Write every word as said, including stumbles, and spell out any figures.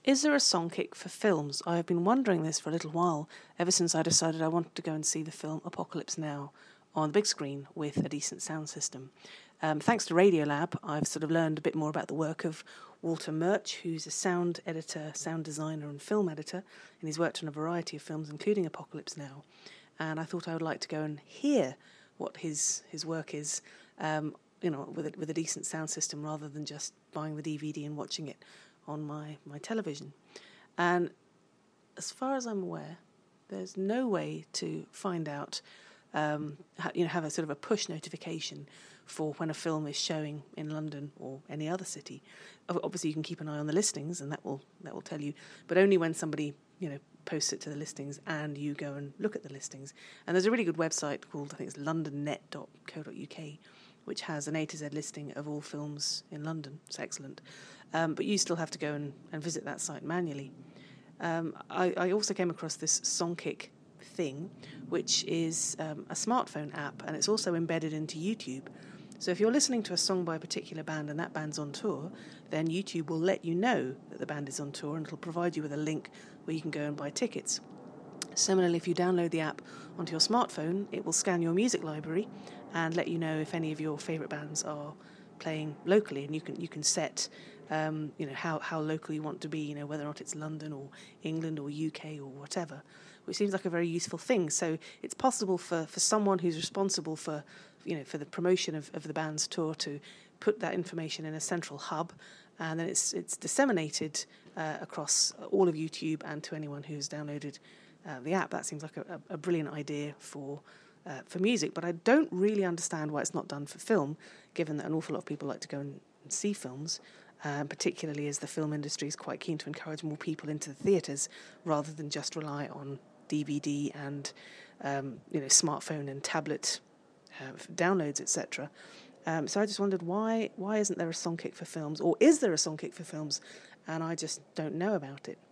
Is there a song kick for films? I have been wondering this for a little while, ever since I decided I wanted to go and see the film Apocalypse Now on the big screen with a decent sound system. Um, thanks to Radiolab, I've sort of learned a bit more about the work of Walter Murch, who's a sound editor, sound designer and film editor, and he's worked on a variety of films, including Apocalypse Now. And I thought I would like to go and hear what his his work is, um, you know, with a, with a decent sound system, rather than just buying the D V D and watching it on my, my television. And as far as I'm aware, there's no way to find out, um, ha- you know, have a sort of a push notification for when a film is showing in London or any other city. Obviously, you can keep an eye on the listings, and that will that will tell you, but only when somebody, you know, posts it to the listings and you go and look at the listings. And there's a really good website called, I think it's london net dot co dot uk, which has an A to Z listing of all films in London. It's excellent. Um, but you still have to go and, and visit that site manually. Um, I, I also came across this Songkick thing, which is um, a smartphone app, and it's also embedded into YouTube. So if you're listening to a song by a particular band and that band's on tour, then YouTube will let you know that the band is on tour, and it'll provide you with a link where you can go and buy tickets. Similarly, if you download the app onto your smartphone, it will scan your music library and let you know if any of your favourite bands are playing locally, and you can you can set um, you know how, how local you want to be, you know, whether or not it's London or England or U K or whatever, which seems like a very useful thing. So it's possible for, for someone who's responsible for you know for the promotion of, of the band's tour to put that information in a central hub, and then it's it's disseminated uh, across all of YouTube and to anyone who's downloaded uh, the app. That seems like a, a brilliant idea for uh, for music, but I don't really understand why it's not done for film, given that an awful lot of people like to go and see films, uh, particularly as the film industry is quite keen to encourage more people into the theatres rather than just rely on D V D and um, you know smartphone and tablet uh, downloads, et cetera. Um, so I just wondered why why isn't there a Songkick for films, or is there a Songkick for films, and I just don't know about it.